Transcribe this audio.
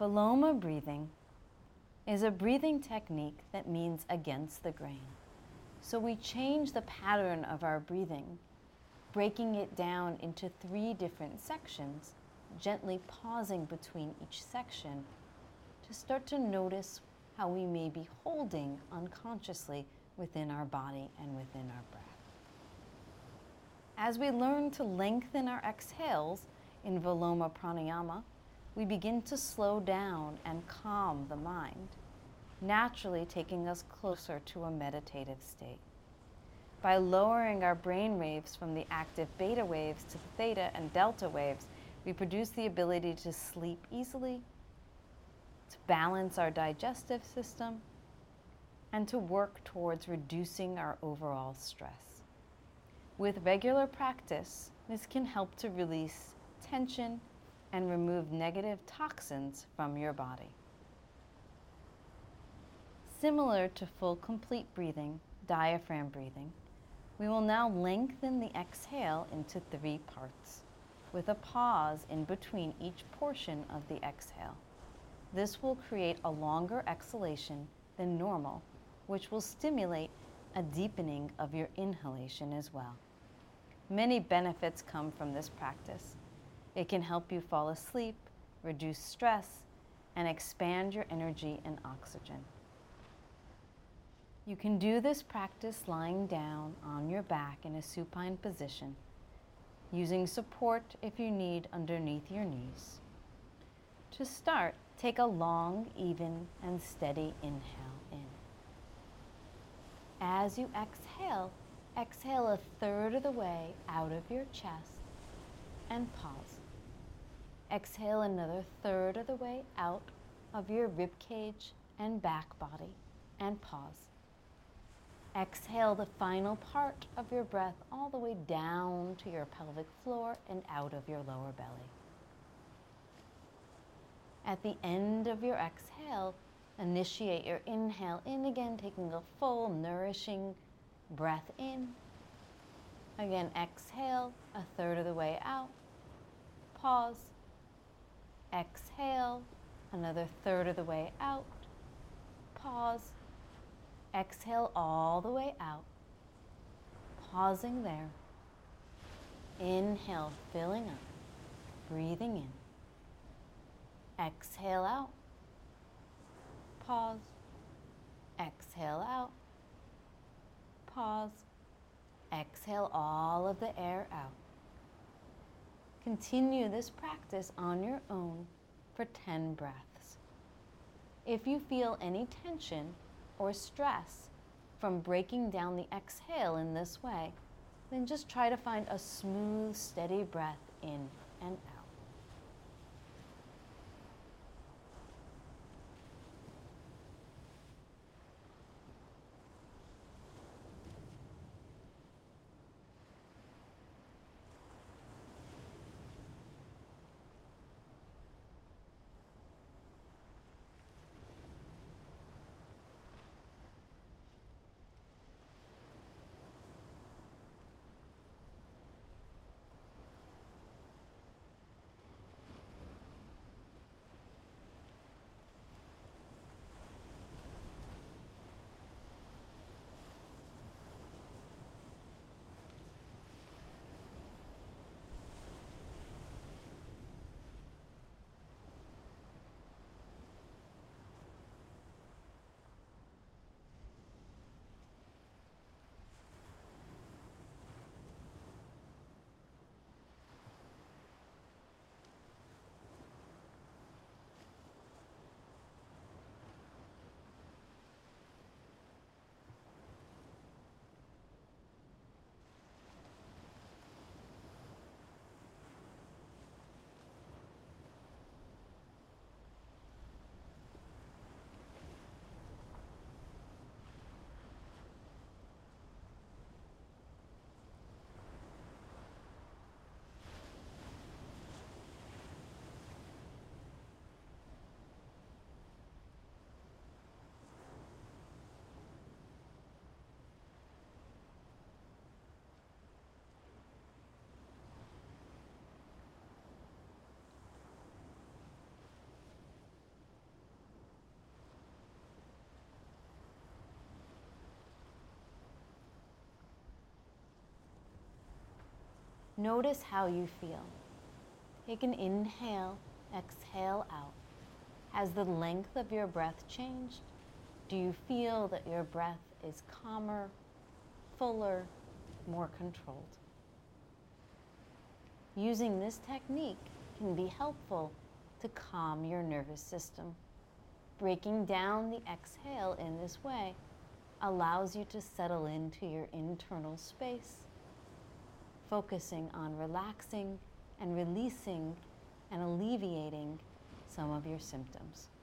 Viloma breathing is a breathing technique that means against the grain. So we change the pattern of our breathing, breaking it down into 3 different sections, gently pausing between each section to start to notice how we may be holding unconsciously within our body and within our breath. As we learn to lengthen our exhales in Viloma Pranayama, we begin to slow down and calm the mind, naturally taking us closer to a meditative state. By lowering our brain waves from the active beta waves to the theta and delta waves, we produce the ability to sleep easily, to balance our digestive system, and to work towards reducing our overall stress. With regular practice, this can help to release tension and remove negative toxins from your body. Similar to full complete breathing, diaphragm breathing, we will now lengthen the exhale into 3 parts, with a pause in between each portion of the exhale. This will create a longer exhalation than normal, which will stimulate a deepening of your inhalation as well. Many benefits come from this practice. It can help you fall asleep, reduce stress, and expand your energy and oxygen. You can do this practice lying down on your back in a supine position, using support if you need underneath your knees. To start, take a long, even, and steady inhale in. As you exhale, exhale a third of the way out of your chest and pause. Exhale another third of the way out of your rib cage and back body and pause. Exhale the final part of your breath all the way down to your pelvic floor and out of your lower belly. At the end of your exhale, initiate your inhale in again, taking a full, nourishing breath in. Again, exhale a third of the way out. Pause. Exhale another third of the way out. Pause. Exhale all the way out. Pausing there. Inhale, filling up, breathing in. Exhale out. Pause. Exhale out. Pause. Exhale all of the air out. Continue this practice on your own for 10 breaths. If you feel any tension or stress from breaking down the exhale in this way, then just try to find a smooth, steady breath in and out. Notice how you feel. Take an inhale, exhale out. Has the length of your breath changed? Do you feel that your breath is calmer, fuller, more controlled? Using this technique can be helpful to calm your nervous system. Breaking down the exhale in this way allows you to settle into your internal space, focusing on relaxing and releasing and alleviating some of your symptoms.